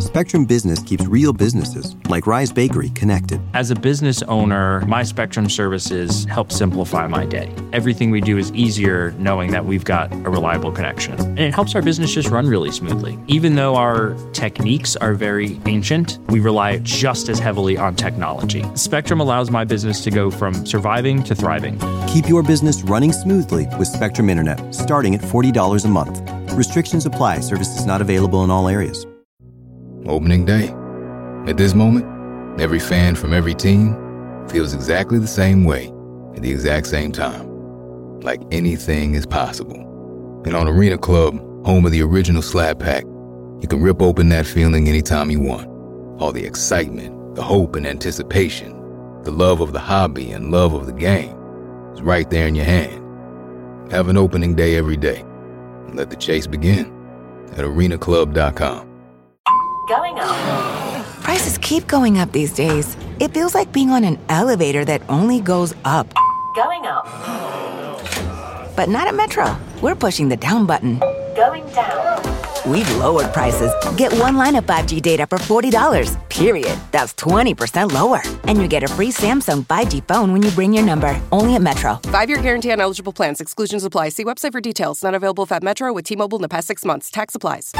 Spectrum Business keeps real businesses, like Rise Bakery, connected. As a business owner, my Spectrum services help simplify my day. Everything we do is easier knowing that we've got a reliable connection. And it helps our business just run really smoothly. Even though our techniques are very ancient, we rely just as heavily on technology. Spectrum allows my business to go from surviving to thriving. Keep your business running smoothly with Spectrum Internet, starting at $40 a month. Restrictions apply. Services not available in all areas. Opening day. At this moment, every fan from every team feels exactly the same way at the exact same time. Like anything is possible. And on Arena Club, home of the original Slab Pack, you can rip open that feeling anytime you want. All the excitement, the hope and anticipation, the love of the hobby and love of the game is right there in your hand. Have an opening day every day. And let the chase begin at arenaclub.com. Going up. Prices keep going up these days. It feels like being on an elevator that only goes up. Going up. But not at Metro. We're pushing the down button. Going down. We've lowered prices. Get one line of 5G data for $40, period. That's 20% lower. And you get a free Samsung 5G phone when you bring your number. Only at Metro. 5-year guarantee on eligible plans. Exclusions apply. See website for details. Not available at Metro with T-Mobile in the past 6 months. Tax applies.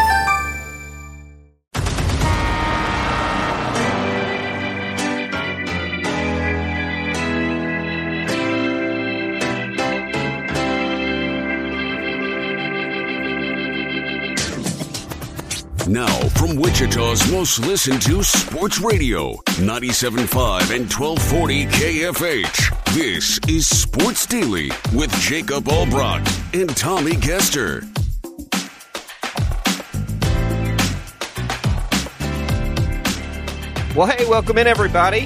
Now, from Wichita's most listened to sports radio, 97.5 and 1240 KFH. This is Sports Daily with Jacob Albrock and Tommy Kester. Well, hey, welcome in, everybody.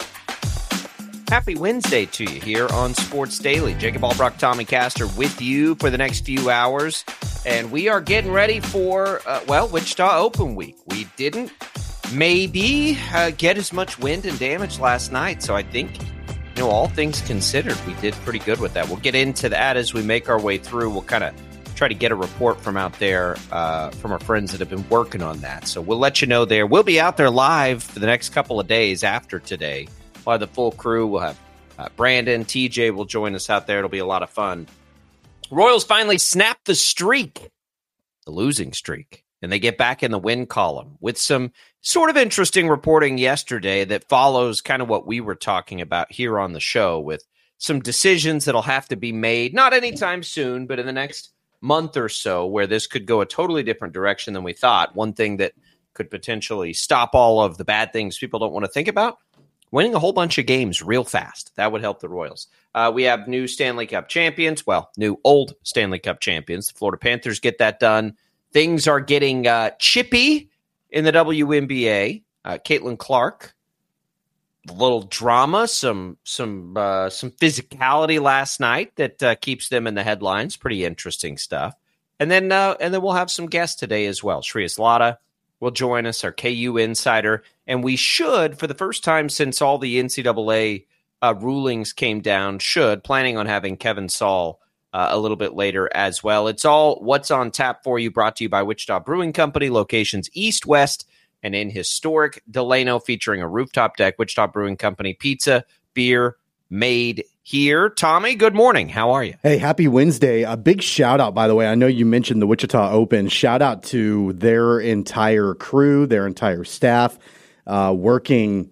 Happy Wednesday to you here on Sports Daily. Jacob Albrock, Tommy Kester with you for the next few hours. And we are getting ready for, Wichita Open Week. We didn't maybe get as much wind and damage last night. So I think, all things considered, we did pretty good with that. We'll get into that as we make our way through. We'll kind of try to get a report from out there from our friends that have been working on that. So we'll let you know there. We'll be out there live for the next couple of days after today. We'll have the full crew. We'll have Brandon, TJ will join us out there. It'll be a lot of fun. Royals finally snapped the streak, the losing streak, and they get back in the win column with some sort of interesting reporting yesterday that follows kind of what we were talking about here on the show, with some decisions that'll have to be made, not anytime soon, but in the next month or so, where this could go a totally different direction than we thought. One thing that could potentially stop all of the bad things people don't want to think about, winning a whole bunch of games real fast. That would help the Royals. We have new Stanley Cup champions. Well, new old Stanley Cup champions. The Florida Panthers get that done. Things are getting chippy in the WNBA. Caitlin Clark, a little drama, some physicality last night that keeps them in the headlines. Pretty interesting stuff. And then we'll have some guests today as well. Shreyas Laddha will join us, our KU insider. And we should, for the first time since all the NCAA rulings came down, planning on having Kevin Saul a little bit later as well. It's all what's on tap for you, brought to you by Wichita Brewing Company, locations east, west, and in historic Delano, featuring a rooftop deck. Wichita Brewing Company, pizza, beer made here. Tommy, good morning. How are you? Hey, happy Wednesday. A big shout out, by the way. I know you mentioned the Wichita Open. Shout out to their entire crew, their entire staff, working,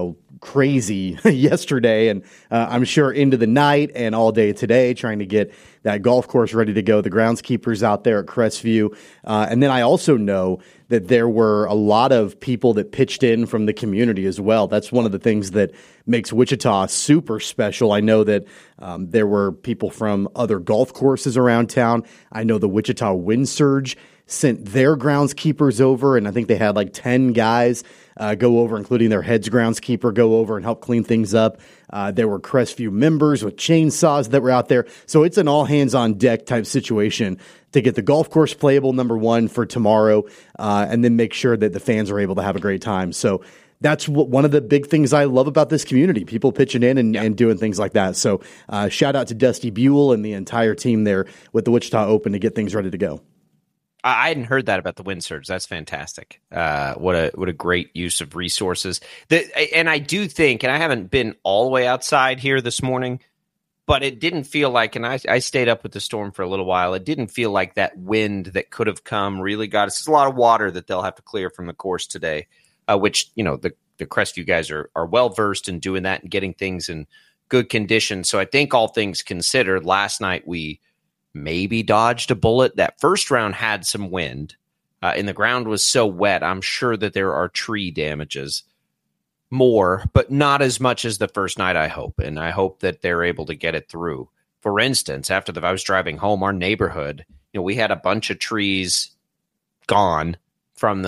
crazy yesterday, and I'm sure into the night and all day today, trying to get that golf course ready to go. The groundskeepers out there at Crestview. And then I also know that there were a lot of people that pitched in from the community as well. That's one of the things that makes Wichita super special. I know that there were people from other golf courses around town. I know the Wichita Wind Surge sent their groundskeepers over, and I think they had like 10 guys go over, including their heads groundskeeper, go over and help clean things up. There were Crestview members with chainsaws that were out there. So it's an all-hands-on-deck type situation to get the golf course playable, number one, for tomorrow, and then make sure that the fans are able to have a great time. So that's one of the big things I love about this community, people pitching in and doing things like that. So shout out to Dusty Buell and the entire team there with the Wichita Open to get things ready to go. I hadn't heard that about the wind surge. That's fantastic. What a great use of resources. And I do think, and I haven't been all the way outside here this morning, but it didn't feel like, and I stayed up with the storm for a little while, it didn't feel like that wind that could have come really got us. There's a lot of water that they'll have to clear from the course today, which, the Crestview guys are well-versed in doing that and getting things in good condition. So I think all things considered, last night we maybe dodged a bullet. That first round had some wind, and the ground was so wet. I'm sure that there are tree damages more, but not as much as the first night, I hope. And I hope that they're able to get it through. For instance, I was driving home, our neighborhood, we had a bunch of trees gone from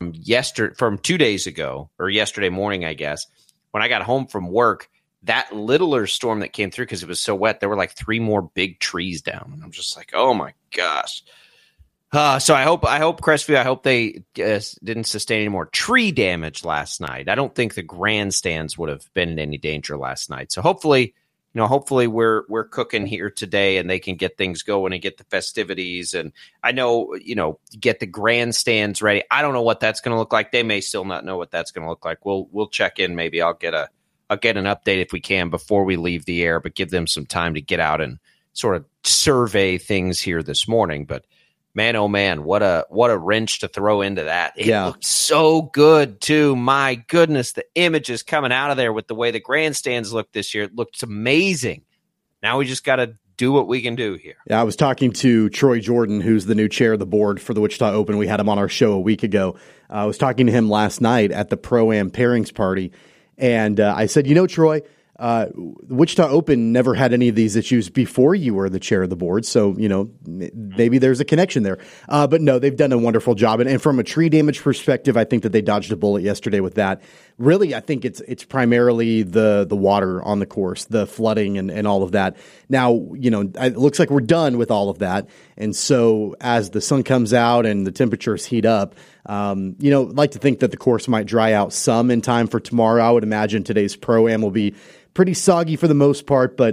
2 days ago, or yesterday morning, I guess. When I got home from work, that littler storm that came through, because it was so wet, there were like 3 more big trees down. And I'm just like, oh my gosh. So I hope Crestview, I hope they didn't sustain any more tree damage last night. I don't think the grandstands would have been in any danger last night. So hopefully we're cooking here today and they can get things going and get the festivities. And I know, get the grandstands ready. I don't know what that's going to look like. They may still not know what that's going to look like. We'll check in. Maybe I'll get an update if we can before we leave the air, but give them some time to get out and sort of survey things here this morning. But man, oh man, what a wrench to throw into that. It looked so good too. My goodness, the images coming out of there with the way the grandstands looked this year, it looked amazing. Now we just got to do what we can do here. Yeah, I was talking to Troy Jordan, who's the new chair of the board for the Wichita Open. We had him on our show a week ago. I was talking to him last night at the Pro-Am pairings party, and I said, Troy, the Wichita Open never had any of these issues before you were the chair of the board. So, maybe there's a connection there. But no, they've done a wonderful job. And from a tree damage perspective, I think that they dodged a bullet yesterday with that. Really, I think it's primarily the water on the course, the flooding and all of that. Now, it looks like we're done with all of that. And so as the sun comes out and the temperatures heat up, I'd like to think that the course might dry out some in time for tomorrow. I would imagine today's Pro-Am will be pretty soggy for the most part, but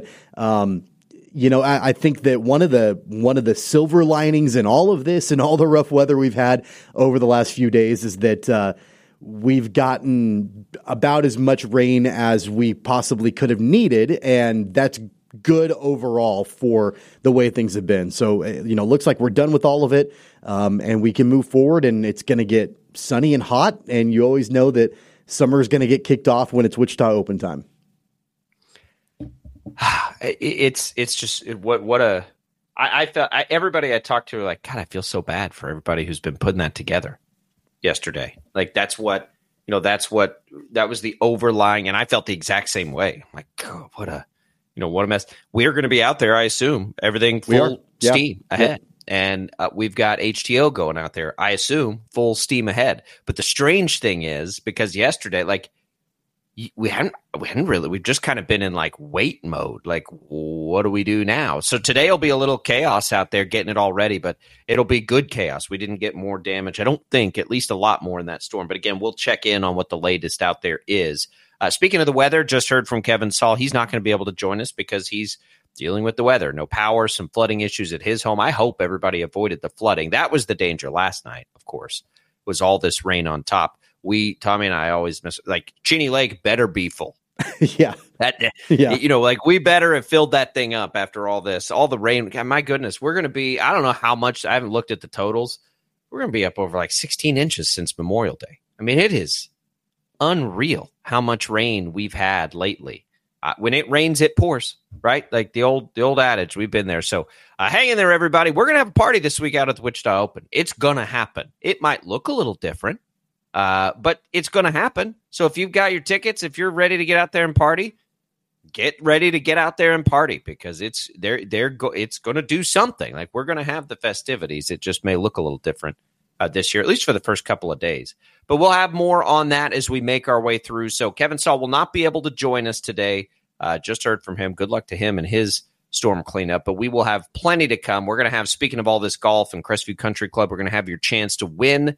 I think that one of the silver linings in all of this and all the rough weather we've had over the last few days is that we've gotten about as much rain as we possibly could have needed, and that's good overall for the way things have been. So, looks like we're done with all of it, and we can move forward, and it's going to get sunny and hot, and you always know that summer is going to get kicked off when it's Wichita Open time. It's just I felt everybody I talked to were like, God, I feel so bad for everybody who's been putting that together yesterday. Like that was the overlying, and I felt the exact same way. I'm like, God, what a mess. We're going to be out there, I assume, everything full steam ahead. And we've got HTO going out there, I assume, full steam ahead. But the strange thing is, because yesterday, we've just kind of been in like wait mode. Like, what do we do now? So today will be a little chaos out there getting it all ready, but it'll be good chaos. We didn't get more damage. I don't think, at least a lot more in that storm. But again, we'll check in on what the latest out there is. Speaking of the weather, just heard from Kevin Saul. He's not going to be able to join us because he's dealing with the weather. No power, some flooding issues at his home. I hope everybody avoided the flooding. That was the danger last night, of course, was all this rain on top. Tommy and I always miss, like, Cheney Lake better be full. Yeah. We better have filled that thing up after all this, all the rain. God, my goodness, we're going to be, I don't know how much, I haven't looked at the totals. We're going to be up over like 16 inches since Memorial Day. I mean, it is unreal how much rain we've had lately. When it rains, it pours, right? Like the old adage. We've been there. So hang in there, everybody. We're going to have a party this week out at the Wichita Open. It's going to happen. It might look a little different. But it's going to happen. So if you've got your tickets, if you're ready to get out there and party, get ready to get out there and party, because it's going to do something. Like, we're going to have the festivities. It just may look a little different this year, at least for the first couple of days. But we'll have more on that as we make our way through. So Kevin Saul will not be able to join us today. Just heard from him. Good luck to him and his storm cleanup. But we will have plenty to come. We're going to have, speaking of all this golf and Crestview Country Club, we're going to have your chance to win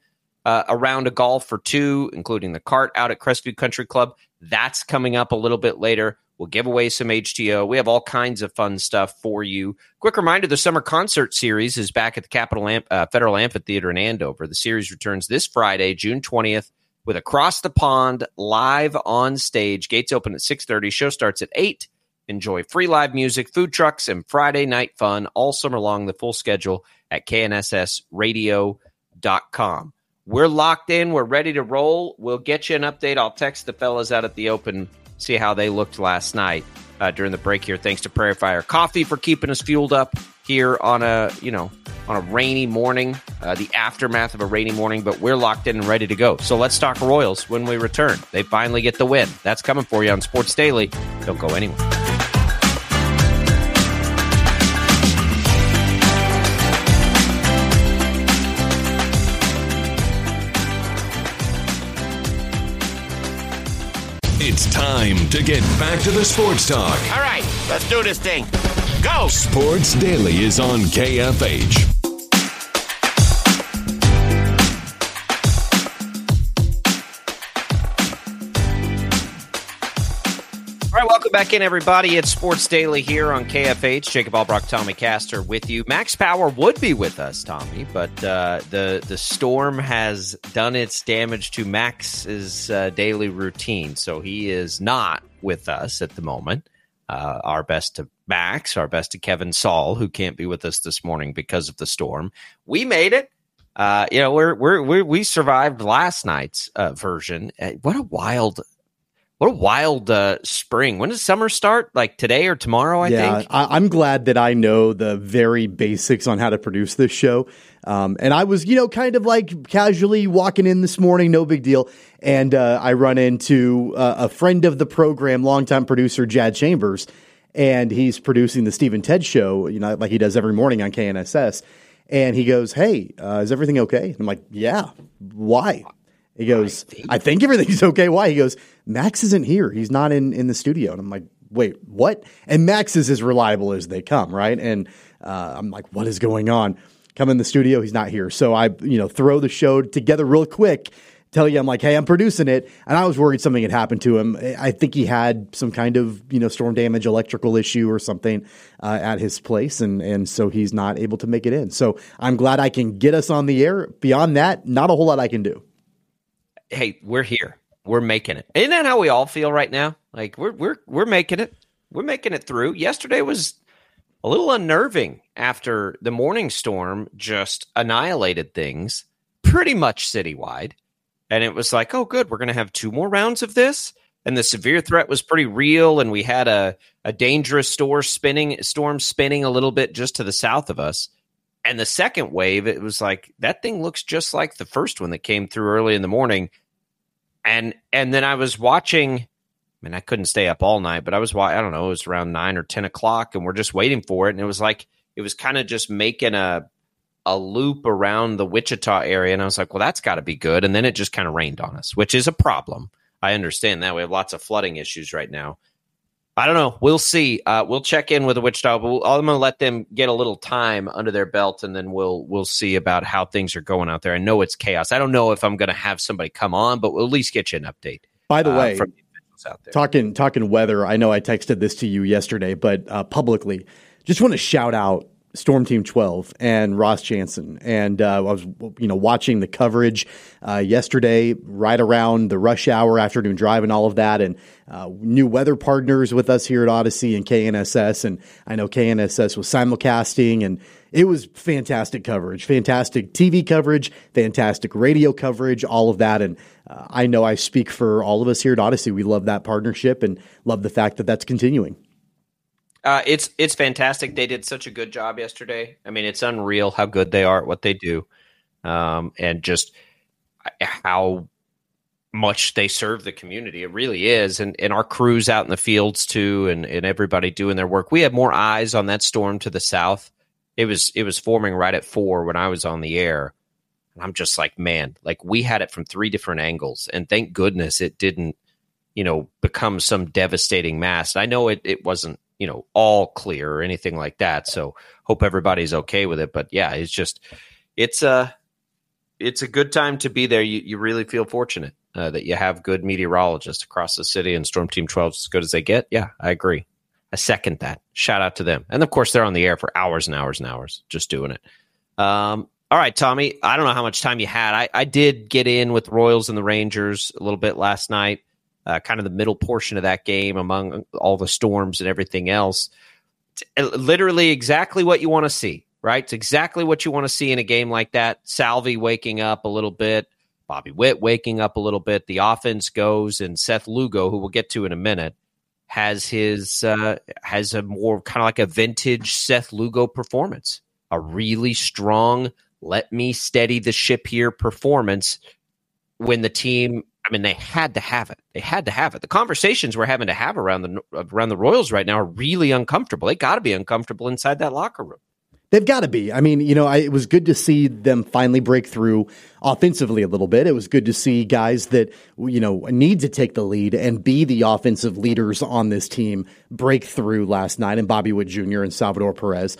a round of golf for two, including the cart out at Crestview Country Club. That's coming up a little bit later. We'll give away some HTO. We have all kinds of fun stuff for you. Quick reminder, the Summer Concert Series is back at the Federal Amphitheater in Andover. The series returns this Friday, June 20th, with Across the Pond live on stage. Gates open at 6:30. Show starts at 8. Enjoy free live music, food trucks, and Friday night fun all summer long. The full schedule at knssradio.com. We're locked in. We're ready to roll. We'll get you an update. I'll text the fellas out at the Open, see how they looked last night during the break here. Thanks to Prairie Fire Coffee for keeping us fueled up here on a rainy morning, the aftermath of a rainy morning, but we're locked in and ready to go. So let's talk Royals when we return. They finally get the win. That's coming for you on Sports Daily. Don't go anywhere. It's time to get back to the sports talk. All right, let's do this thing. Go! Sports Daily is on KFH. All right, welcome back in, everybody. It's Sports Daily here on KFH. Jacob Albrock, Tommy Castor with you. Max Power would be with us, Tommy, but the storm has done its damage to Max's daily routine, so he is not with us at the moment. Our best to Max, our best to Kevin Saul, who can't be with us this morning because of the storm. We made it. We survived last night's version. What a wild spring. When does summer start? Like today or tomorrow, I think? I'm glad that I know the very basics on how to produce this show. And I was, kind of like casually walking in this morning, no big deal. And I run into a friend of the program, longtime producer, Jad Chambers, and he's producing the Steve and Ted show, like he does every morning on KNSS. And he goes, "Hey, is everything okay?" And I'm like, "Yeah, why?" He goes, I think everything's okay. Why? He goes, "Max isn't here. He's not in the studio." And I'm like, "Wait, what?" And Max is as reliable as they come, right? And I'm like, "What is going on?" Come in the studio, he's not here. So I, throw the show together real quick, tell you, I'm like, "Hey, I'm producing it." And I was worried something had happened to him. I think he had some kind of, storm damage, electrical issue or something at his place. And so he's not able to make it in. So I'm glad I can get us on the air. Beyond that, not a whole lot I can do. Hey, we're here. We're making it. Isn't that how we all feel right now? Like we're making it. We're making it through. Yesterday was a little unnerving after the morning storm just annihilated things pretty much citywide. And it was like, oh, good, we're going to have 2 more rounds of this. And the severe threat was pretty real. And we had a dangerous storm spinning a little bit just to the south of us. And the second wave, it was like, that thing looks just like the first one that came through early in the morning. And then I was watching, I couldn't stay up all night, but I was, I don't know, it was around 9 or 10 o'clock and we're just waiting for it. And it was like, it was kind of just making a loop around the Wichita area. And I was like, well, that's got to be good. And then it just kind of rained on us, which is a problem. I understand that. We have lots of flooding issues right now. I don't know. We'll see. We'll check in with the Wichita, but I'm going to let them get a little time under their belt, and then we'll see about how things are going out there. I know it's chaos. I don't know if I'm going to have somebody come on, but we'll at least get you an update. By the way, from the officials out there. Talking weather, I know I texted this to you yesterday, but publicly, just want to shout out Storm Team 12 and Ross Jansen. And I was, watching the coverage yesterday, right around the rush hour, afternoon drive, and all of that. And new weather partners with us here at Odyssey and KNSS. And I know KNSS was simulcasting, and it was fantastic coverage, fantastic TV coverage, fantastic radio coverage, all of that. And I know I speak for all of us here at Odyssey. We love that partnership and love the fact that that's continuing. It's fantastic. They did such a good job yesterday. It's unreal how good they are at what they do, and just how much they serve the community. It really is. And our crews out in the fields too, and everybody doing their work. We had more eyes on that storm to the south. It was forming right at 4 when I was on the air. And I'm just like, man, like we had it from 3 different angles, and thank goodness it didn't, become some devastating mass. I know it wasn't, all clear or anything like that. So hope everybody's okay with it. But yeah, it's it's a good time to be there. You really feel fortunate that you have good meteorologists across the city, and Storm Team 12 is as good as they get. Yeah, I agree. I second that. Shout out to them. And of course, they're on the air for hours and hours and hours just doing it. All right, Tommy, I don't know how much time you had. I did get in with the Royals and the Rangers a little bit last night, kind of the middle portion of that game among all the storms and everything else. It's literally exactly what you want to see, right? It's exactly what you want to see in a game like that. Salvi waking up a little bit, Bobby Witt waking up a little bit. The offense goes, and Seth Lugo, who we'll get to in a minute, has a more kind of like a vintage Seth Lugo performance, a really strong, let me steady the ship here performance when the team, I mean, they had to have it. They had to have it. The conversations we're having to have around the Royals right now are really uncomfortable. They got to be uncomfortable inside that locker room. They've got to be. I mean, it was good to see them finally break through offensively a little bit. It was good to see guys that, need to take the lead and be the offensive leaders on this team break through last night, and Bobby Witt Jr. and Salvador Perez.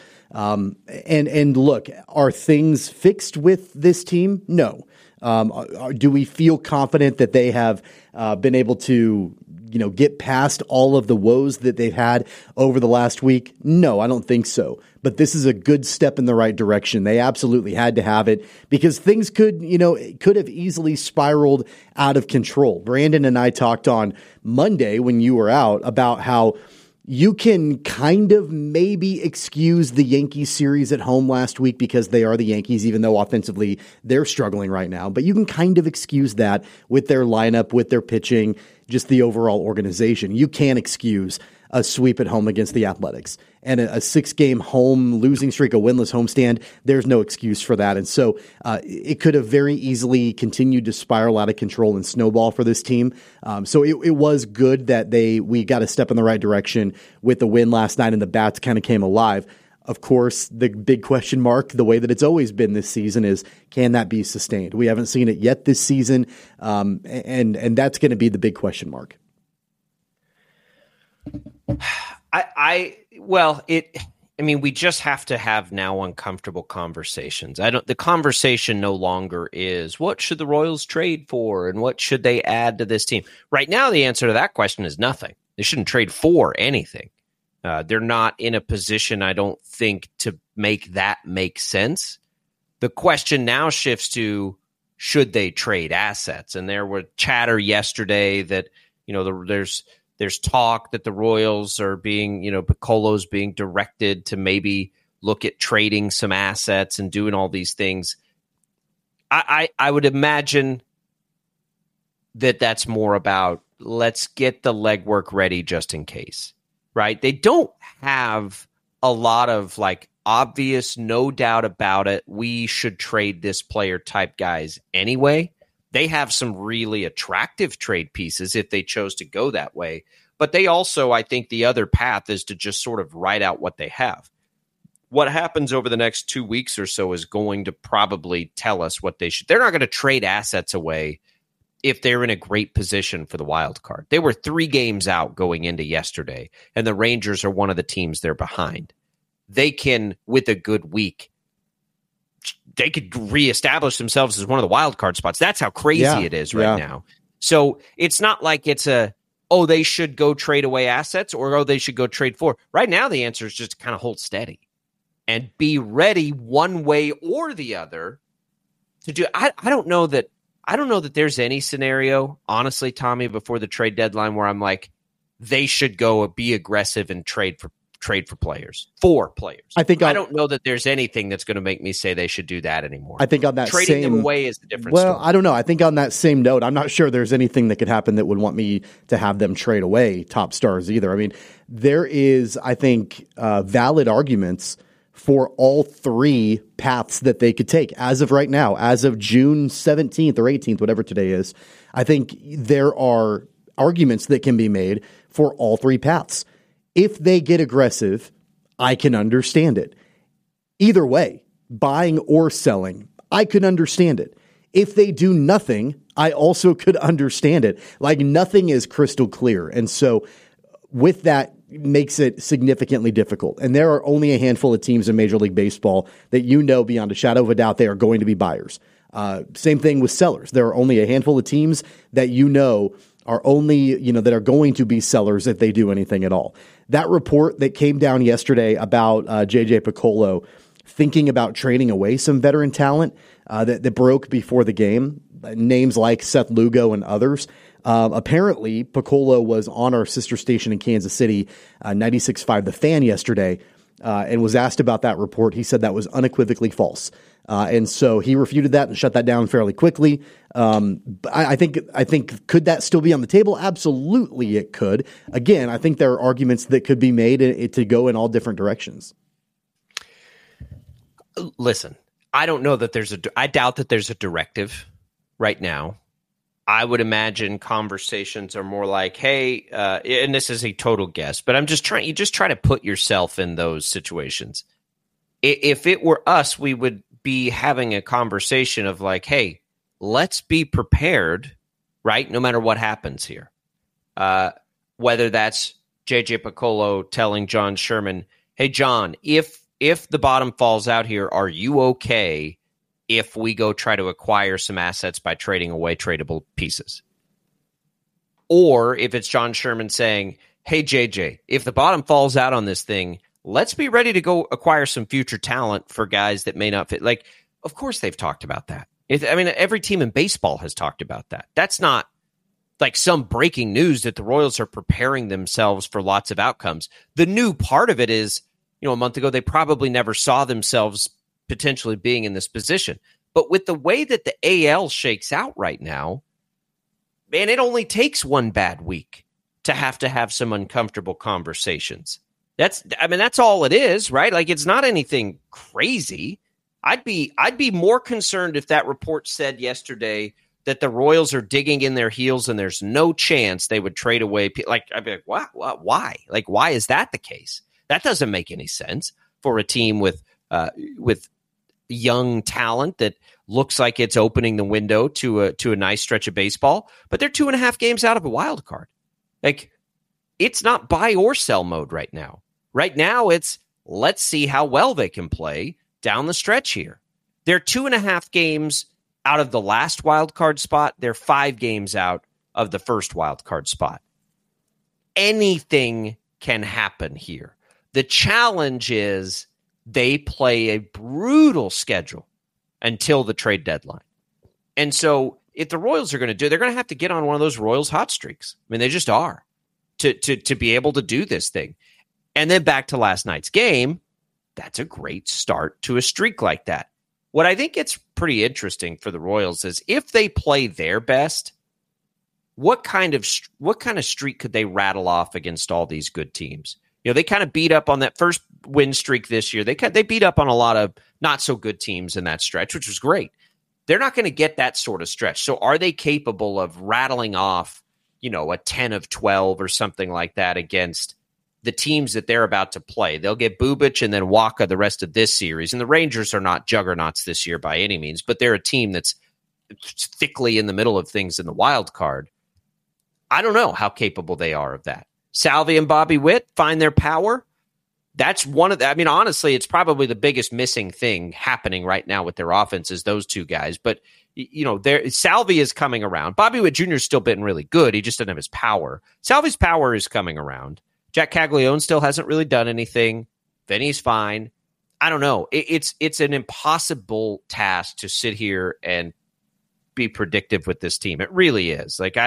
And look, are things fixed with this team? No. Do we feel confident that they have been able to get past all of the woes that they've had over the last week? No, I don't think so. But this is a good step in the right direction. They absolutely had to have it because things could have easily spiraled out of control. Brandon and I talked on Monday when you were out about how you can kind of maybe excuse the Yankees series at home last week because they are the Yankees, even though offensively they're struggling right now. But you can kind of excuse that with their lineup, with their pitching, just the overall organization. You can't excuse a sweep at home against the Athletics. And a 6-game home losing streak, a winless homestand, there's no excuse for that. And so it could have very easily continued to spiral out of control and snowball for this team. So it was good that we got a step in the right direction with the win last night and the bats kind of came alive. Of course, the big question mark, the way that it's always been this season, is can that be sustained? We haven't seen it yet this season, and that's going to be the big question mark. We just have to have now uncomfortable conversations. The conversation no longer is what should the Royals trade for and what should they add to this team. Right now, the answer to that question is nothing. They shouldn't trade for anything. They're not in a position, I don't think, to make that make sense. The question now shifts to should they trade assets? And there were chatter yesterday that, there's talk that the Royals are being, Piccolo's being directed to maybe look at trading some assets and doing all these things. I would imagine that that's more about let's get the legwork ready just in case, right? They don't have a lot of obvious, no doubt about it, we should trade this player type guys anyway. They have some really attractive trade pieces if they chose to go that way. But they also, I think the other path is to just sort of write out what they have. What happens over the next 2 weeks or so is going to probably tell us what they should. They're not going to trade assets away if they're in a great position for the wild card. They were 3 games out going into yesterday, and the Rangers are one of the teams they're behind. They can, with a good week, they could reestablish themselves as one of the wild card spots. That's how crazy it is right now. So it's not like it's they should go trade away assets or, they should go trade for. Right now, the answer is just kind of hold steady and be ready one way or the other to do. I don't know that there's any scenario, honestly, Tommy, before the trade deadline where I'm like, they should go be aggressive and trade for players, for players. I don't know that there's anything that's going to make me say they should do that anymore. I think on that trading them away is the difference. Well, story. I don't know. I think on that same note, I'm not sure there's anything that could happen that would want me to have them trade away top stars either. I mean, there is, I think, valid arguments for all 3 paths that they could take as of right now, as of June 17th or 18th, whatever today is. I think there are arguments that can be made for all 3 paths. If they get aggressive, I can understand it. Either way, buying or selling, I could understand it. If they do nothing, I also could understand it. Nothing is crystal clear. And so with that makes it significantly difficult. And there are only a handful of teams in Major League Baseball that beyond a shadow of a doubt they are going to be buyers. Same thing with sellers. There are only a handful of teams that are only, that are going to be sellers if they do anything at all. That report that came down yesterday about JJ Picollo thinking about trading away some veteran talent that broke before the game, names like Seth Lugo and others. Apparently, Picollo was on our sister station in Kansas City, 96.5 The Fan yesterday, and was asked about that report. He said that was unequivocally false. And so he refuted that and shut that down fairly quickly. I think could that still be on the table? Absolutely, it could. Again, I think there are arguments that could be made to go in all different directions. Listen, I don't know that I doubt that there's a directive right now. I would imagine conversations are more like, hey, and this is a total guess, but you just try to put yourself in those situations. If it were us, we would be having a conversation of like, hey, let's be prepared, right? No matter what happens here. Whether that's JJ Picollo telling John Sherman, hey, John, if the bottom falls out here, are you okay if we go try to acquire some assets by trading away tradable pieces? Or if it's John Sherman saying, hey, JJ, if the bottom falls out on this thing, let's be ready to go acquire some future talent for guys that may not fit. Like, of course they've talked about that. Every team in baseball has talked about that. That's not like some breaking news that the Royals are preparing themselves for lots of outcomes. The new part of it is, a month ago, they probably never saw themselves potentially being in this position. But with the way that the AL shakes out right now, man, it only takes one bad week to have some uncomfortable conversations. That's all it is, right? Like, it's not anything crazy. I'd be more concerned if that report said yesterday that the Royals are digging in their heels and there's no chance they would trade away. Like, I'd be like, why? Like, why is that the case? That doesn't make any sense for a team with young talent that looks like it's opening the window to a nice stretch of baseball. But they're 2.5 games out of a wild card. Like, it's not buy or sell mode right now. Right now, it's let's see how well they can play down the stretch here. They're 2.5 games out of the last wild card spot. They're 5 games out of the first wild card spot. Anything can happen here. The challenge is they play a brutal schedule until the trade deadline. And so if the Royals are going to they're going to have to get on one of those Royals hot streaks. I mean, they just are to be able to do this thing. And then back to last night's game, that's a great start to a streak like that. What I think it's pretty interesting for the Royals is if they play their best, what kind of streak could they rattle off against all these good teams? They kind of beat up on that first win streak this year. They beat up on a lot of not so good teams in that stretch, which was great. They're not going to get that sort of stretch. So are they capable of rattling off, a 10 of 12 or something like that against the teams that they're about to play? They'll get Bubic and then Waka the rest of this series. And the Rangers are not juggernauts this year by any means, but they're a team that's thickly in the middle of things in the wild card. I don't know how capable they are of that. Salvi and Bobby Witt find their power. That's one of the, honestly, it's probably the biggest missing thing happening right now with their offense is those two guys. But, Salvi is coming around. Bobby Witt Jr. is still been really good. He just doesn't have his power. Salvi's power is coming around. Jack Caglione still hasn't really done anything. Vinny's fine. I don't know. It's an impossible task to sit here and be predictive with this team. It really is. Like,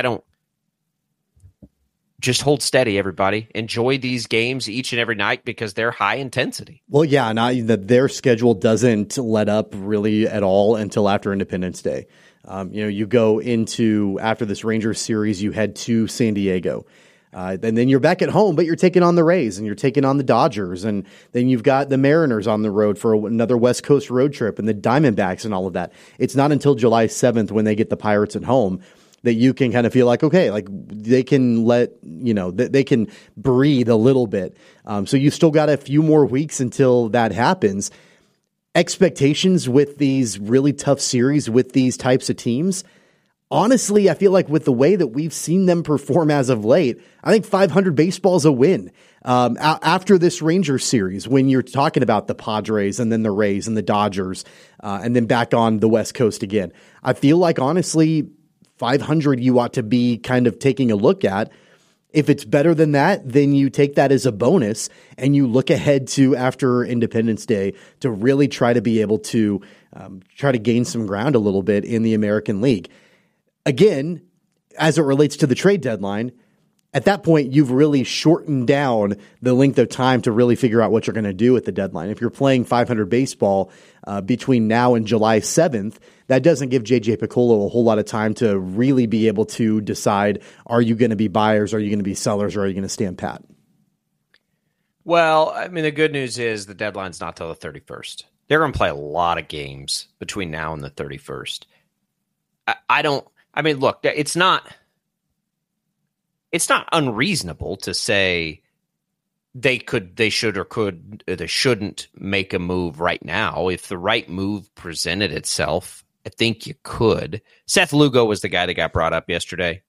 just hold steady, everybody. Enjoy these games each and every night because they're high intensity. Well, yeah, and their schedule doesn't let up really at all until after Independence Day. You go into, after this Rangers series, you head to San Diego. And then you're back at home, but you're taking on the Rays and you're taking on the Dodgers. And then you've got the Mariners on the road for another West Coast road trip and the Diamondbacks and all of that. It's not until July 7th when they get the Pirates at home that you can kind of feel like, okay, like they can they can breathe a little bit. So you've still got a few more weeks until that happens. Expectations with these really tough series with these types of teams honestly, I feel like with the way that we've seen them perform as of late, I think 500 baseball is a win. After this Rangers series, when you're talking about the Padres and then the Rays and the Dodgers, and then back on the West Coast again, I feel like honestly, 500 you ought to be kind of taking a look at. If it's better than that, then you take that as a bonus and you look ahead to after Independence Day to really try to be able to try to gain some ground a little bit in the American League. Again, as it relates to the trade deadline, at that point, you've really shortened down the length of time to really figure out what you're going to do at the deadline. If you're playing 500 baseball between now and July 7th, that doesn't give J.J. Picollo a whole lot of time to really be able to decide, are you going to be buyers, are you going to be sellers, or are you going to stand pat? Well, I mean, the good news is the deadline's not till the 31st. They're going to play a lot of games between now and the 31st. Look, it's not unreasonable to say they shouldn't make a move right now. If the right move presented itself, I think you could. Seth Lugo was the guy that got brought up yesterday.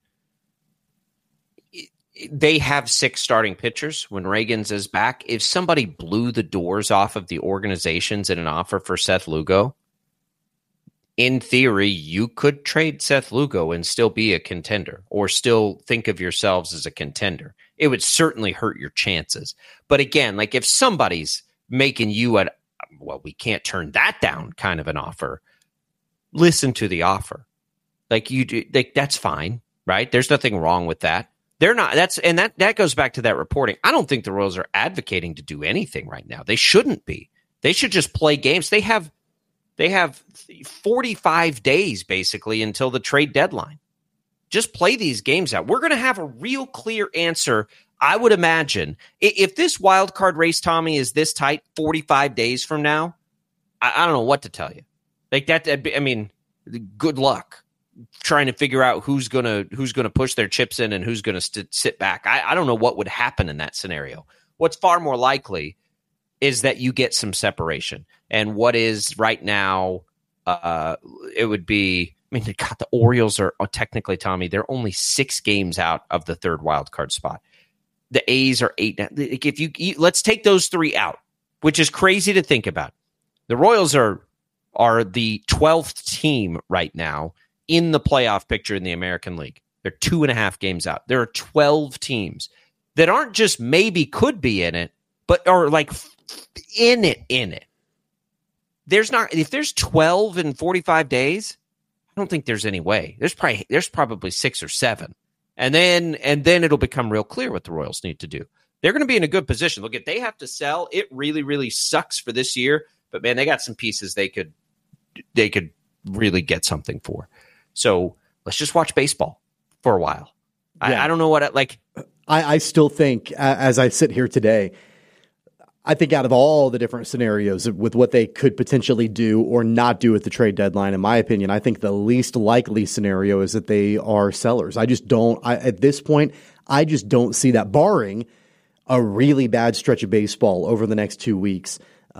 They have 6 starting pitchers when Reagans is back. If somebody blew the doors off of the organizations in an offer for Seth Lugo, in theory, you could trade Seth Lugo and still be a contender or still think of yourselves as a contender. It would certainly hurt your chances. But again, like if somebody's making you we can't turn that down kind of an offer, listen to the offer. That's fine, right? There's nothing wrong with that. They're not. That goes back to that reporting. I don't think the Royals are advocating to do anything right now. They shouldn't be. They should just play games. They have 45 days basically until the trade deadline. Just play these games out. We're going to have a real clear answer, I would imagine. If this wild card race, Tommy, is this tight 45 days from now, I don't know what to tell you. Like that, I mean, good luck trying to figure out who's going to push their chips in and who's going to sit back. I don't know what would happen in that scenario. What's far more likely is that you get some separation. And what is right now, it would be, I mean, God, the Orioles are technically, Tommy, they're only 6 games out of the 3rd wild card spot. The A's are 8. If let's take those 3 out, which is crazy to think about. The Royals are the 12th team right now in the playoff picture in the American League. They're 2.5 games out. There are 12 teams that aren't just maybe could be in it, but are like in it. If there's 12 in 45 days, I don't think there's any way. There's probably 6 or 7. And then it'll become real clear what the Royals need to do. They're going to be in a good position. Look, if they have to sell, it really, really sucks for this year. But man, they got some pieces they could really get something for. So let's just watch baseball for a while. Yeah. I don't know what I still think, as I sit here today, I think out of all the different scenarios with what they could potentially do or not do at the trade deadline, in my opinion, I think the least likely scenario is that they are sellers. At this point, I just don't see that, barring a really bad stretch of baseball over the next 2 weeks.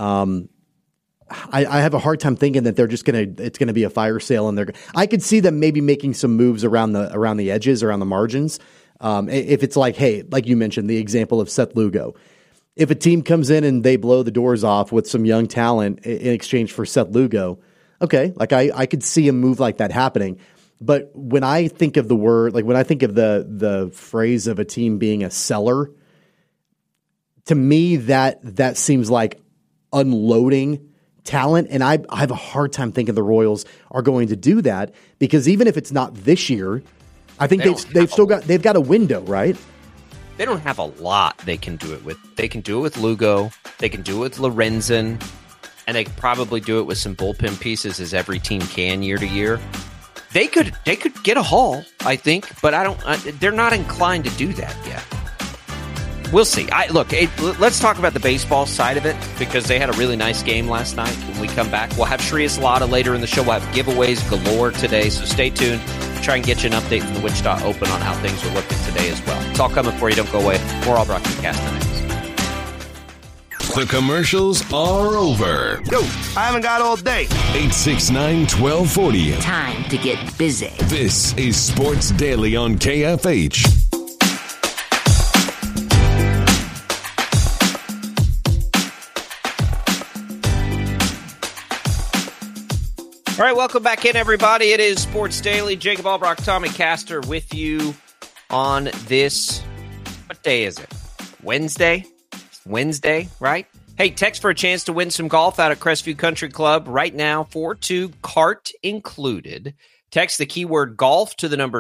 I have a hard time thinking that it's going to be a fire sale, and I could see them maybe making some moves around the edges, around the margins. If it's like, hey, like you mentioned, the example of Seth Lugo. If a team comes in and they blow the doors off with some young talent in exchange for Seth Lugo, okay, like I could see a move like that happening. But when I think of the phrase of a team being a seller, to me that seems like unloading talent, and I have a hard time thinking the Royals are going to do that, because even if it's not this year, I think they've got a window, right? They don't have a lot they can do it with. They can do it with Lugo. They can do it with Lorenzen. And they could probably do it with some bullpen pieces, as every team can year to year. They could get a haul, I think, but they're not inclined to do that yet. We'll see. Let's talk about the baseball side of it, because they had a really nice game last night. When we come back, we'll have Shreyas Laddha later in the show. We'll have giveaways galore today, so stay tuned. Try and get you an update from the Wichita Open on how things are looking today as well. It's all coming for you. Don't go away. More All Broadcast next. The commercials are over. Yo, I haven't got all day. 869-1240. Time to get busy. This is Sports Daily on KFH. All right, welcome back in, everybody. It is Sports Daily. Jacob Albrock, Tommy Caster with you on this, what day is it? Wednesday? Wednesday, right? Hey, text for a chance to win some golf out at Crestview Country Club right now, 4-2, cart included. Text the keyword golf to the number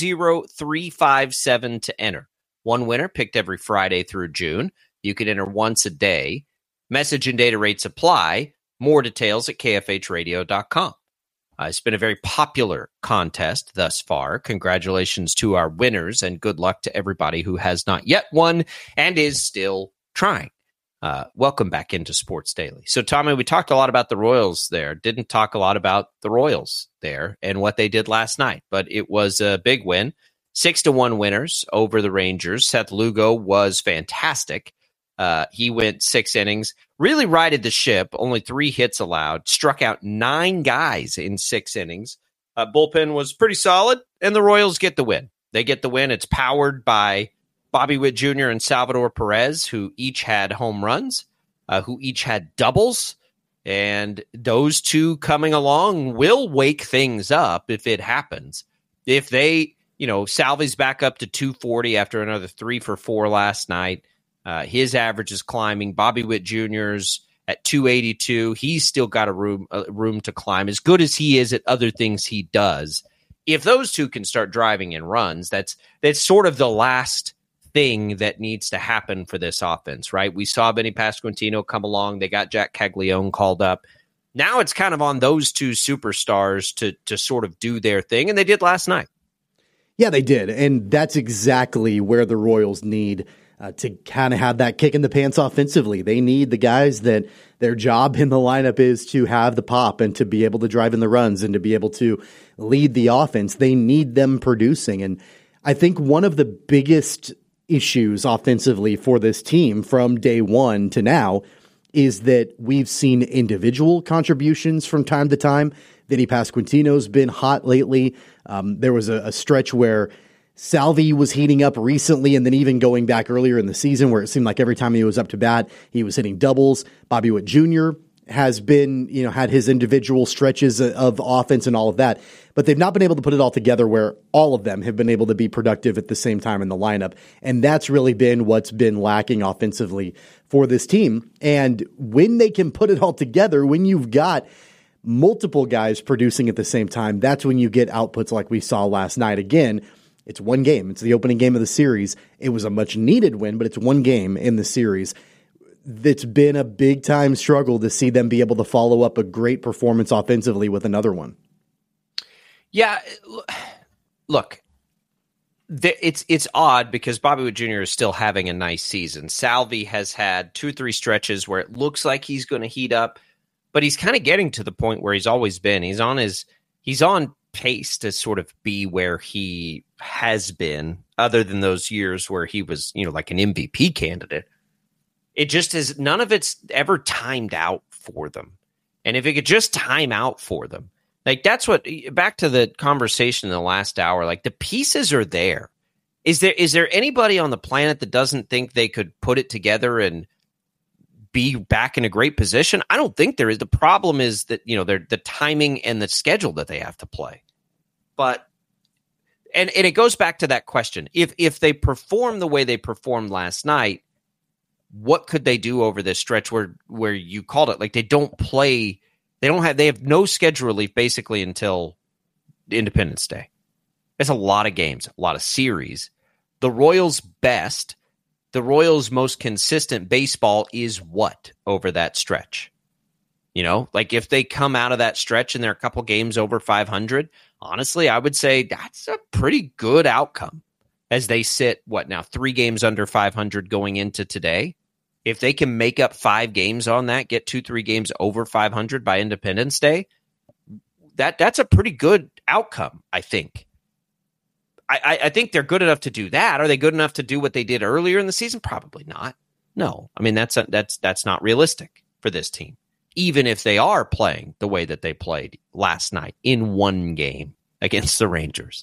20357 to enter. One winner picked every Friday through June. You can enter once a day. Message and data rates apply. More details at kfhradio.com. It's been a very popular contest thus far. Congratulations to our winners and good luck to everybody who has not yet won and is still trying. Welcome back into Sports Daily. So, Tommy, we talked a lot about the Royals there. Didn't talk a lot about the Royals there and what they did last night, but it was a big win. 6-1 winners over the Rangers. Seth Lugo was fantastic. He went 6 innings, really righted the ship, only 3 hits allowed, struck out 9 guys in 6 innings. Bullpen was pretty solid, and the Royals get the win. They get the win. It's powered by Bobby Witt Jr. and Salvador Perez, who each had home runs, who each had doubles, and those two coming along will wake things up if it happens. If they, Salvy's back up to 240 after another 3 for 4 last night. His average is climbing. Bobby Witt Jr.'s at 282. He's still got a room to climb. As good as he is at other things he does, if those two can start driving in runs, that's sort of the last thing that needs to happen for this offense, right? We saw Benny Pasquantino come along. They got Jack Caglione called up. Now it's kind of on those two superstars to sort of do their thing, and they did last night. Yeah, they did, and that's exactly where the Royals need to kind of have that kick in the pants offensively. They need the guys that their job in the lineup is to have the pop and to be able to drive in the runs and to be able to lead the offense. They need them producing. And I think one of the biggest issues offensively for this team from day one to now is that we've seen individual contributions from time to time. Vinny Pasquantino's been hot lately. There was a stretch where Salvy was heating up recently, and then even going back earlier in the season where it seemed like every time he was up to bat, he was hitting doubles. Bobby Witt Jr. has been, had his individual stretches of offense and all of that, but they've not been able to put it all together where all of them have been able to be productive at the same time in the lineup. And that's really been what's been lacking offensively for this team. And when they can put it all together, when you've got multiple guys producing at the same time, that's when you get outputs like we saw last night. Again, it's one game. It's the opening game of the series. It was a much needed win, but it's one game in the series. It's been a big time struggle to see them be able to follow up a great performance offensively with another one. Yeah, look, it's odd because Bobby Witt Jr. is still having a nice season. Salvy has had 2-3 stretches where it looks like he's going to heat up, but he's kind of getting to the point where he's always been. He's on pace to sort of be where he has been, other than those years where he was, like an MVP candidate. It just is, none of it's ever timed out for them. And if it could just time out for them, like that's what, back to the conversation in the last hour, like the pieces are there. Is there anybody on the planet that doesn't think they could put it together and be back in a great position? I don't think there is. The problem is that, the timing and the schedule that they have to play. But and it goes back to that question. If they perform the way they performed last night, what could they do over this stretch where you called it? Like they have no schedule relief basically until Independence Day. It's a lot of games, a lot of series. The Royals' most consistent baseball is what over that stretch? Like if they come out of that stretch and they're a couple games over 500, honestly, I would say that's a pretty good outcome as they sit, 3 games under 500 going into today. If they can make up 5 games on that, get 2-3 games over 500 by Independence Day, that's a pretty good outcome, I think. I think they're good enough to do that. Are they good enough to do what they did earlier in the season? Probably not. No, I mean, that's not realistic for this team, even if they are playing the way that they played last night in one game against the Rangers.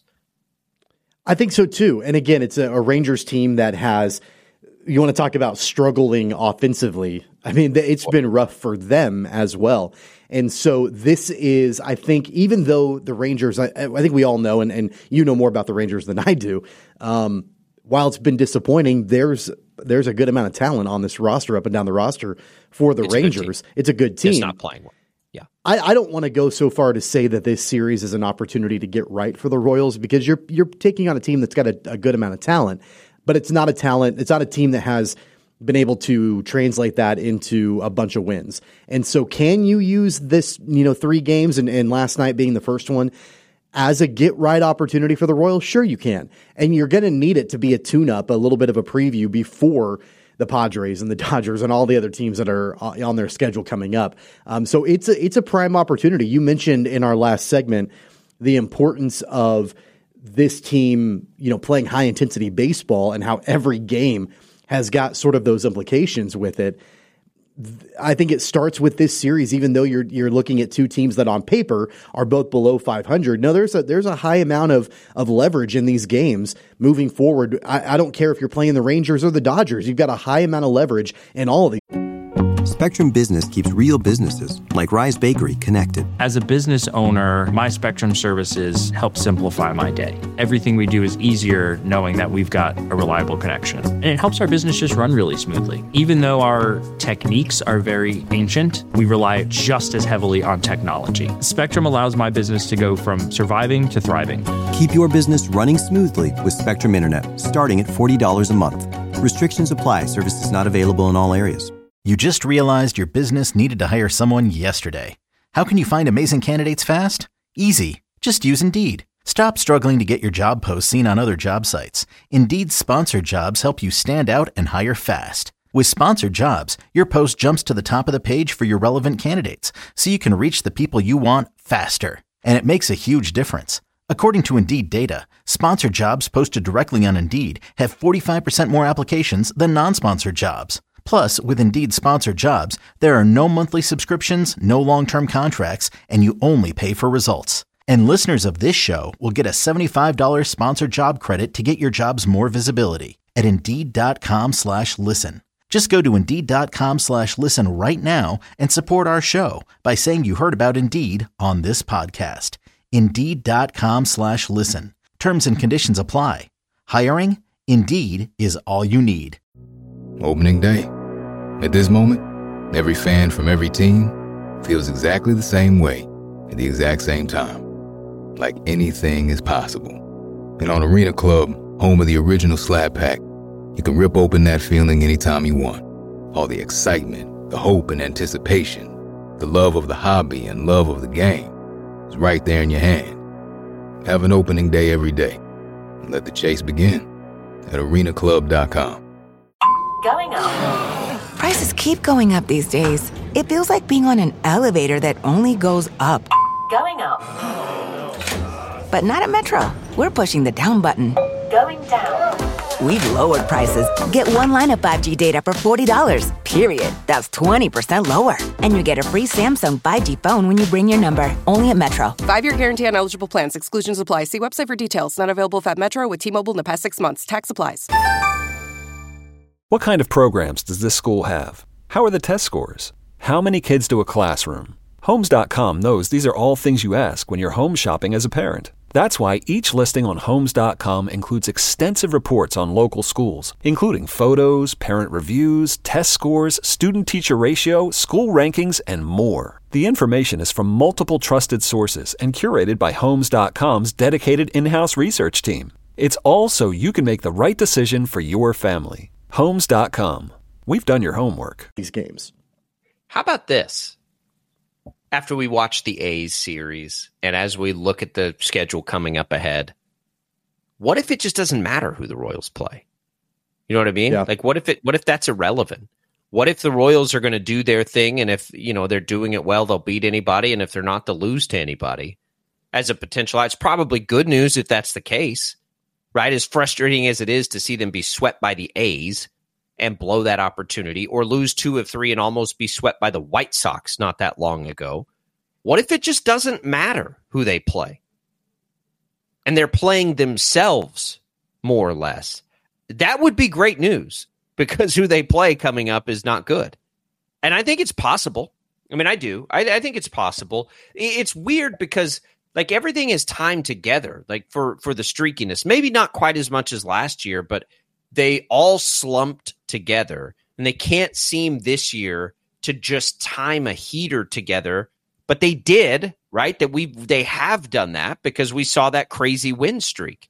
I think so too. And again, it's a Rangers team that has, you want to talk about struggling offensively. I mean, it's been rough for them as well. And so this is, I think, even though the Rangers, I think we all know, and you know more about the Rangers than I do, while it's been disappointing, there's a good amount of talent on this roster, up and down the roster for the Rangers. It's a good team. It's not playing well. Yeah. I don't want to go so far to say that this series is an opportunity to get right for the Royals, because you're taking on a team that's got a good amount of talent, but it's not a team that has been able to translate that into a bunch of wins. And so can you use this, 3 games and last night being the first one as a get-right opportunity for the Royals? Sure you can. And you're going to need it to be a tune-up, a little bit of a preview before the Padres and the Dodgers and all the other teams that are on their schedule coming up. So it's a prime opportunity. You mentioned in our last segment the importance of this team, playing high-intensity baseball and how every game has got sort of those implications with it. I think it starts with this series, even though you're looking at two teams that on paper are both below 500. No, there's a high amount of leverage in these games moving forward. I don't care if you're playing the Rangers or the Dodgers. You've got a high amount of leverage in all of these. Spectrum Business keeps real businesses like Rise Bakery connected. As a business owner, my Spectrum services help simplify my day. Everything we do is easier knowing that we've got a reliable connection. And it helps our business just run really smoothly. Even though our techniques are very ancient, we rely just as heavily on technology. Spectrum allows my business to go from surviving to thriving. Keep your business running smoothly with Spectrum Internet, starting at $40 a month. Restrictions apply. Services not available in all areas. You just realized your business needed to hire someone yesterday. How can you find amazing candidates fast? Easy. Just use Indeed. Stop struggling to get your job posts seen on other job sites. Indeed's sponsored jobs help you stand out and hire fast. With sponsored jobs, your post jumps to the top of the page for your relevant candidates, so you can reach the people you want faster. And it makes a huge difference. According to Indeed data, sponsored jobs posted directly on Indeed have 45% more applications than non-sponsored jobs. Plus, with Indeed sponsored jobs, there are no monthly subscriptions, no long-term contracts, and you only pay for results. And listeners of this show will get a $75 sponsored job credit to get your jobs more visibility at Indeed.com/listen. Just go to Indeed.com/listen right now and support our show by saying you heard about Indeed on this podcast. Indeed.com/listen. Terms and conditions apply. Hiring? Indeed is all you need. Opening day. At this moment, every fan from every team feels exactly the same way at the exact same time. Like anything is possible. And on Arena Club, home of the original Slab Pack, you can rip open that feeling anytime you want. All the excitement, the hope and anticipation, the love of the hobby and love of the game is right there in your hand. Have an opening day every day. And let the chase begin at arenaclub.com. Going up. Prices keep going up these days. It feels like being on an elevator that only goes up. Going up. But not at Metro. We're pushing the down button. Going down. We've lowered prices. Get one line of 5G data for $40, period. That's 20% lower. And you get a free Samsung 5G phone when you bring your number. Only at Metro. 5-year guarantee on eligible plans. Exclusions apply. See website for details. Not available at Metro with T-Mobile in the past 6 months. Tax applies. What kind of programs does this school have? How are the test scores? How many kids do a classroom? Homes.com knows these are all things you ask when you're home shopping as a parent. That's why each listing on Homes.com includes extensive reports on local schools, including photos, parent reviews, test scores, student-teacher ratio, school rankings, and more. The information is from multiple trusted sources and curated by Homes.com's dedicated in-house research team. It's all so you can make the right decision for your family. Homes.com. We've done your homework. These games. How about this? After we watch the A's series, and as we look at the schedule coming up ahead, what if it just doesn't matter who the Royals play? You know what I mean? Yeah. Like, what if that's irrelevant? What if the Royals are going to do their thing, and if they're doing it well, they'll beat anybody, and if they're not, they'll lose to anybody? As a potential, it's probably good news if that's the case. Right, as frustrating as it is to see them be swept by the A's, and blow that opportunity, or lose 2 of 3 and almost be swept by the White Sox not that long ago? What if it just doesn't matter who they play? And they're playing themselves, more or less. That would be great news, because who they play coming up is not good. And I think it's possible. I mean, I do. I think it's possible. It's weird because like everything is timed together, like for the streakiness. Maybe not quite as much as last year, but they all slumped together. And they can't seem this year to just time a heater together. But they did, right? They have done that because we saw that crazy win streak.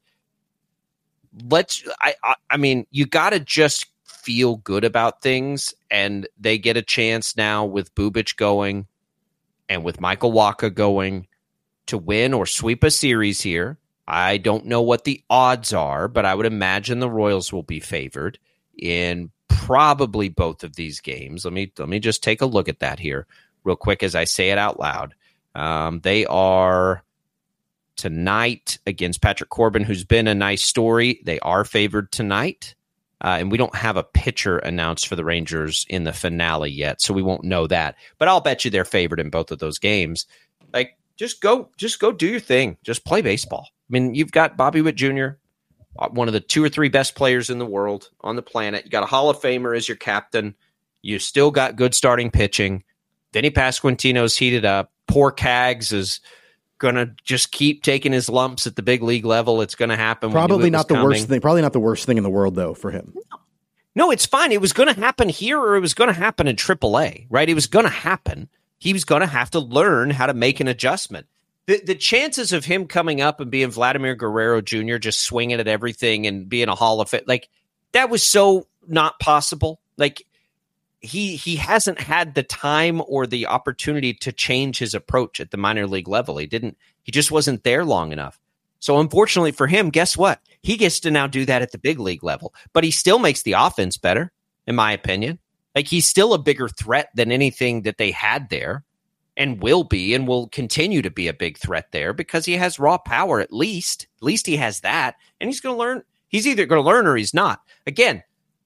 I mean, you got to just feel good about things, and they get a chance now with Bubic going and with Michael Wacha going to win or sweep a series here. I don't know what the odds are, but I would imagine the Royals will be favored in probably both of these games. Let me just take a look at that here real quick as I say it out loud. They are tonight against Patrick Corbin, who's been a nice story. They are favored tonight. And we don't have a pitcher announced for the Rangers in the finale yet, so we won't know that. But I'll bet you they're favored in both of those games. Like, just go do your thing. Just play baseball. I mean, you've got Bobby Witt Jr., one of the 2 or 3 best players in the world on the planet. You got a Hall of Famer as your captain. You still got good starting pitching. Vinny Pasquantino's heated up. Poor Cags is going to just keep taking his lumps at the big league level. It's going to happen. Probably not the worst thing. Probably not the worst thing in the world, though, for him. No, it's fine. It was going to happen here, or it was going to happen in AAA, right? It was going to happen. He was going to have to learn how to make an adjustment. The chances of him coming up and being Vladimir Guerrero Jr., just swinging at everything and being a Hall of Fame, like that was so not possible. Like he hasn't had the time or the opportunity to change his approach at the minor league level. He just wasn't there long enough. So unfortunately for him, guess what? He gets to now do that at the big league level, but he still makes the offense better, in my opinion. Like he's still a bigger threat than anything that they had there, and will be and will continue to be a big threat there because he has raw power at least. At least he has that, and he's going to learn. He's either going to learn or he's not. Again,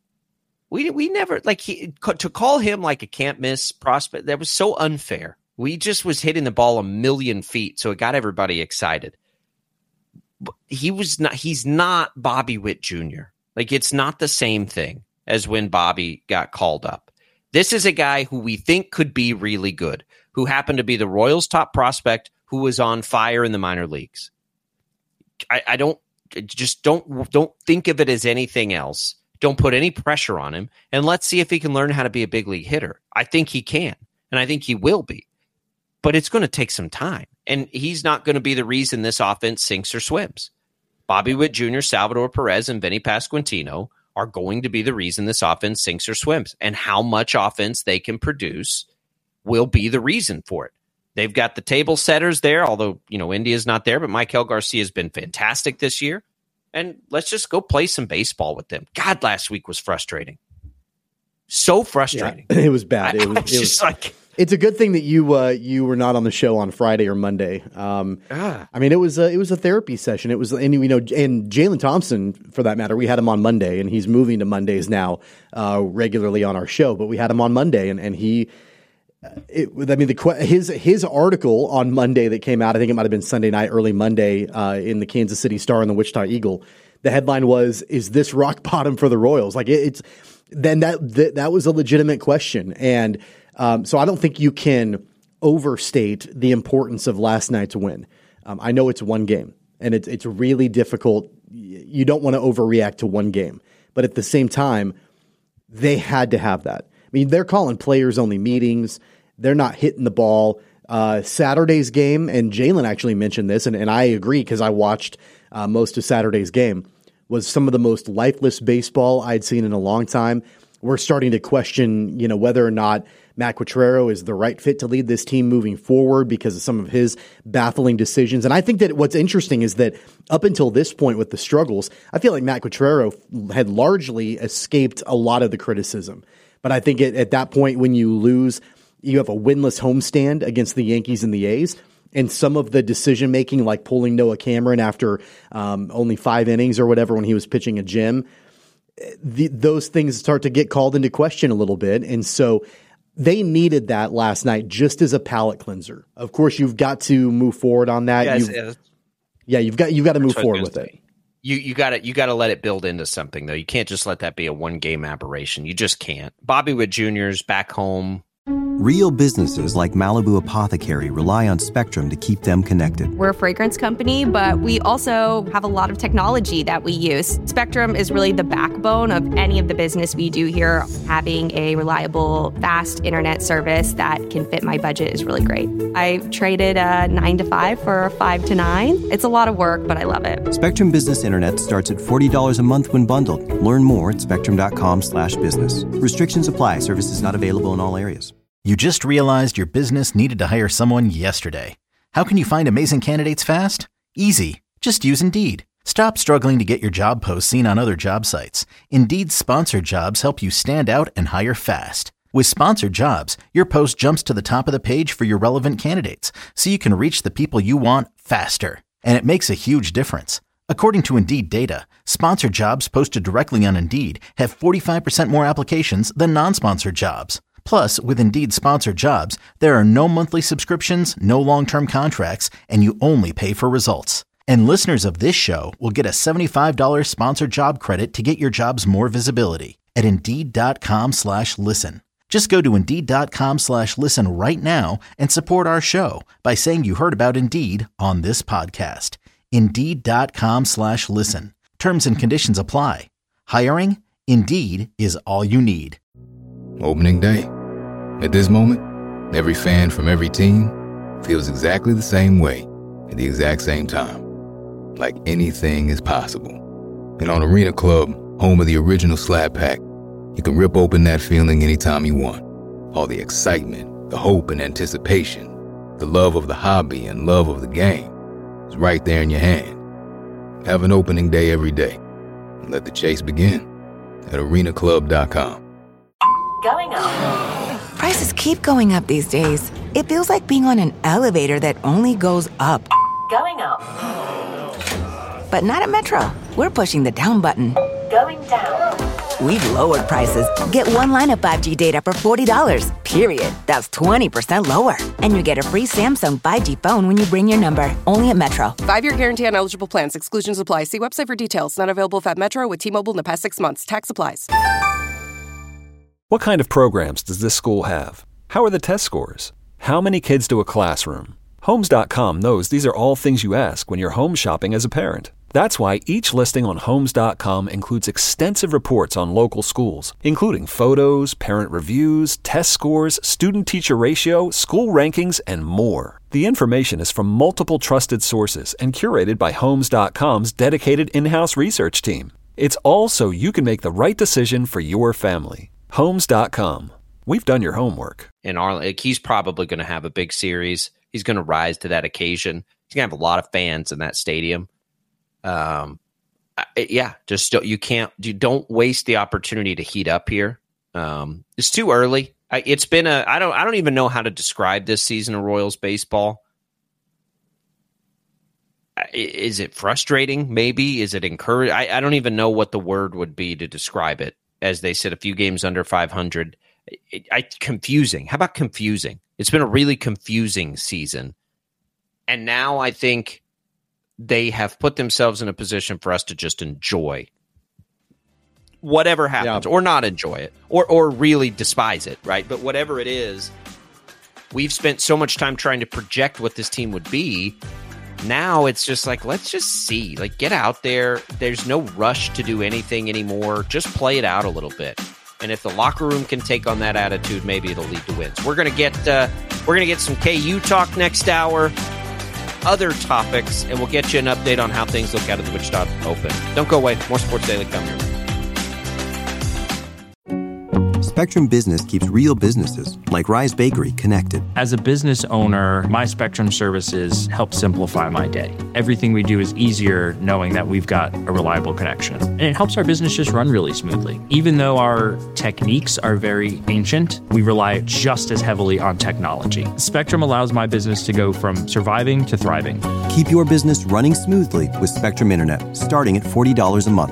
we never to call him like a can't miss prospect. That was so unfair. We just was hitting the ball 1,000,000 feet, so it got everybody excited. But he's not Bobby Witt Jr. Like it's not the same thing as when Bobby got called up. This is a guy who we think could be really good, who happened to be the Royals' top prospect, who was on fire in the minor leagues. I don't think of it as anything else. Don't put any pressure on him, and let's see if he can learn how to be a big league hitter. I think he can, and I think he will be. But it's going to take some time, and he's not going to be the reason this offense sinks or swims. Bobby Witt Jr., Salvador Perez, and Vinny Pasquantino are going to be the reason this offense sinks or swims, and how much offense they can produce will be the reason for it. They've got the table setters there, although, India's not there, but Maikel Garcia has been fantastic this year. And let's just go play some baseball with them. God, last week was frustrating. So frustrating. Yeah, it was bad. It's a good thing that you were not on the show on Friday or Monday. I mean, it was a therapy session. And Jalen Thompson, for that matter, we had him on Monday, and he's moving to Mondays now regularly on our show. But we had him on Monday, and he. His article on Monday that came out, I think it might have been Sunday night, early Monday, in the Kansas City Star and the Wichita Eagle. The headline was, "Is this rock bottom for the Royals?" Like that was a legitimate question, and so I don't think you can overstate the importance of last night's win. I know it's one game, and it's really difficult. You don't want to overreact to one game, but at the same time, they had to have that. I mean, they're calling players-only meetings. They're not hitting the ball. Saturday's game, and Jalen actually mentioned this, and I agree because I watched most of Saturday's game, was some of the most lifeless baseball I'd seen in a long time. We're starting to question, whether or not Matt Quatraro is the right fit to lead this team moving forward because of some of his baffling decisions. And I think that what's interesting is that up until this point with the struggles, I feel like Matt Quatraro had largely escaped a lot of the criticism. But I think at that point, when you lose, you have a winless homestand against the Yankees and the A's, and some of the decision-making, like pulling Noah Cameron after only 5 innings or whatever when he was pitching a gem, those things start to get called into question a little bit. And so they needed that last night just as a palate cleanser. Of course, you've got to move forward on that. You've got to move forward with it. You got to let it build into something, though. You can't just let that be a one-game aberration. You just can't. Bobby Wood Jr.'s back home. Real businesses like Malibu Apothecary rely on Spectrum to keep them connected. We're a fragrance company, but we also have a lot of technology that we use. Spectrum is really the backbone of any of the business we do here. Having a reliable, fast internet service that can fit my budget is really great. I traded a 9 to 5 for a 5 to 9. It's a lot of work, but I love it. Spectrum Business Internet starts at $40 a month when bundled. Learn more at spectrum.com/business. Restrictions apply. Services not available in all areas. You just realized your business needed to hire someone yesterday. How can you find amazing candidates fast? Easy. Just use Indeed. Stop struggling to get your job posts seen on other job sites. Indeed's sponsored jobs help you stand out and hire fast. With sponsored jobs, your post jumps to the top of the page for your relevant candidates, so you can reach the people you want faster. And it makes a huge difference. According to Indeed data, sponsored jobs posted directly on Indeed have 45% more applications than non-sponsored jobs. Plus, with Indeed sponsored jobs, there are no monthly subscriptions, no long-term contracts, and you only pay for results. And listeners of this show will get a $75 sponsored job credit to get your jobs more visibility at Indeed.com/listen. Just go to Indeed.com/listen right now and support our show by saying you heard about Indeed on this podcast. Indeed.com/listen. Terms and conditions apply. Hiring? Indeed is all you need. Opening day. At this moment, every fan from every team feels exactly the same way at the exact same time. Like anything is possible. And on Arena Club, home of the original Slab Pack, you can rip open that feeling anytime you want. All the excitement, the hope and anticipation, the love of the hobby and love of the game is right there in your hand. Have an opening day every day. And let the chase begin at arenaclub.com. Going up. Prices keep going up these days. It feels like being on an elevator that only goes up. Going up. But not at Metro. We're pushing the down button. Going down. We've lowered prices. Get one line of 5G data for $40, period. That's 20% lower. And you get a free Samsung 5G phone when you bring your number. Only at Metro. 5-year guarantee on eligible plans. Exclusions apply. See website for details. Not available at Metro with T-Mobile in the past 6 months. Tax applies. What kind of programs does this school have? How are the test scores? How many kids do a classroom? Homes.com knows these are all things you ask when you're home shopping as a parent. That's why each listing on Homes.com includes extensive reports on local schools, including photos, parent reviews, test scores, student-teacher ratio, school rankings, and more. The information is from multiple trusted sources and curated by Homes.com's dedicated in-house research team. It's all so you can make the right decision for your family. Homes.com. We've done your homework. And he's probably going to have a big series. He's going to rise to that occasion. He's going to have a lot of fans in that stadium. Don't waste the opportunity to heat up here. It's too early. I don't even know how to describe this season of Royals baseball. Is it frustrating? Maybe. Is it encouraging? I don't even know what the word would be to describe it. As they said, a few games under 500. Confusing. How about confusing? It's been a really confusing season. And now I think they have put themselves in a position for us to just enjoy whatever happens, or not enjoy it, or really despise it, right? But whatever it is, we've spent so much time trying to project what this team would be. Now it's just like, let's just see. Like, get out there. There's no rush to do anything anymore. Just play it out a little bit. And if the locker room can take on that attitude, maybe it'll lead to wins. We're gonna get some KU talk next hour, other topics, and we'll get you an update on how things look out of the Wichita Open. Don't go away. More Sports Daily coming. Spectrum Business keeps real businesses, like Rise Bakery, connected. As a business owner, my Spectrum services help simplify my day. Everything we do is easier knowing that we've got a reliable connection. And it helps our business just run really smoothly. Even though our techniques are very ancient, we rely just as heavily on technology. Spectrum allows my business to go from surviving to thriving. Keep your business running smoothly with Spectrum Internet, starting at $40 a month.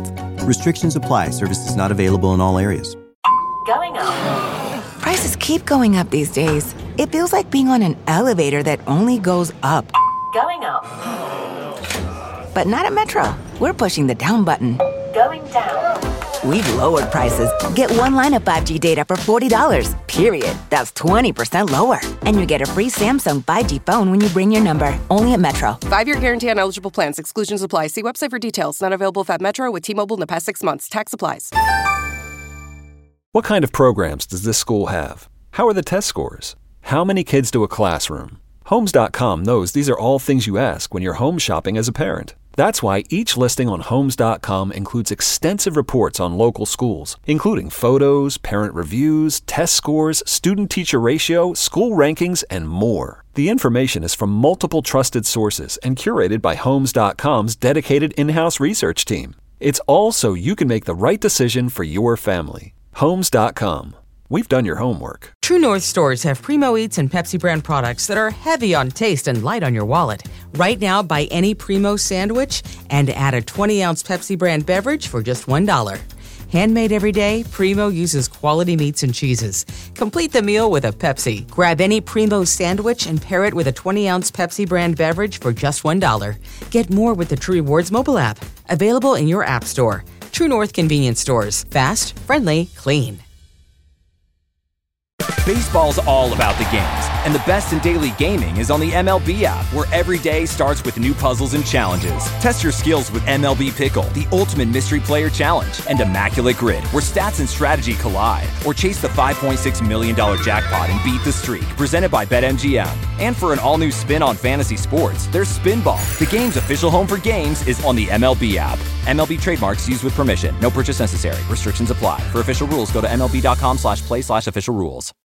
Restrictions apply. Services not available in all areas. Going up. Prices keep going up these days. It feels like being on an elevator that only goes up. Going up. But not at Metro. We're pushing the down button. Going down. We've lowered prices. Get one line of 5G data for $40, period. That's 20% lower. And you get a free Samsung 5G phone when you bring your number. Only at Metro. 5-year guarantee on eligible plans. Exclusions apply. See website for details. Not available at Metro with T-Mobile in the past 6 months. Tax applies. What kind of programs does this school have? How are the test scores? How many kids do a classroom? Homes.com knows these are all things you ask when you're home shopping as a parent. That's why each listing on Homes.com includes extensive reports on local schools, including photos, parent reviews, test scores, student-teacher ratio, school rankings, and more. The information is from multiple trusted sources and curated by Homes.com's dedicated in-house research team. It's all so you can make the right decision for your family. Homes.com. We've done your homework. True North stores have Primo Eats and Pepsi brand products that are heavy on taste and light on your wallet. Right now, buy any Primo sandwich and add a 20-ounce Pepsi brand beverage for just $1. Handmade every day, Primo uses quality meats and cheeses. Complete the meal with a Pepsi. Grab any Primo sandwich and pair it with a 20-ounce Pepsi brand beverage for just $1. Get more with the True Rewards mobile app. Available in your app store. True North convenience stores. Fast, friendly, clean. Baseball's all about the games, and the best in daily gaming is on the MLB app, where every day starts with new puzzles and challenges. Test your skills with MLB Pickle, the ultimate mystery player challenge, and Immaculate Grid, where stats and strategy collide. Or chase the $5.6 million jackpot and beat the streak, presented by BetMGM. And for an all-new spin on fantasy sports, there's Spinball. The game's official home for games is on the MLB app. MLB trademarks used with permission. No purchase necessary. Restrictions apply. For official rules, go to MLB.com/play/official rules.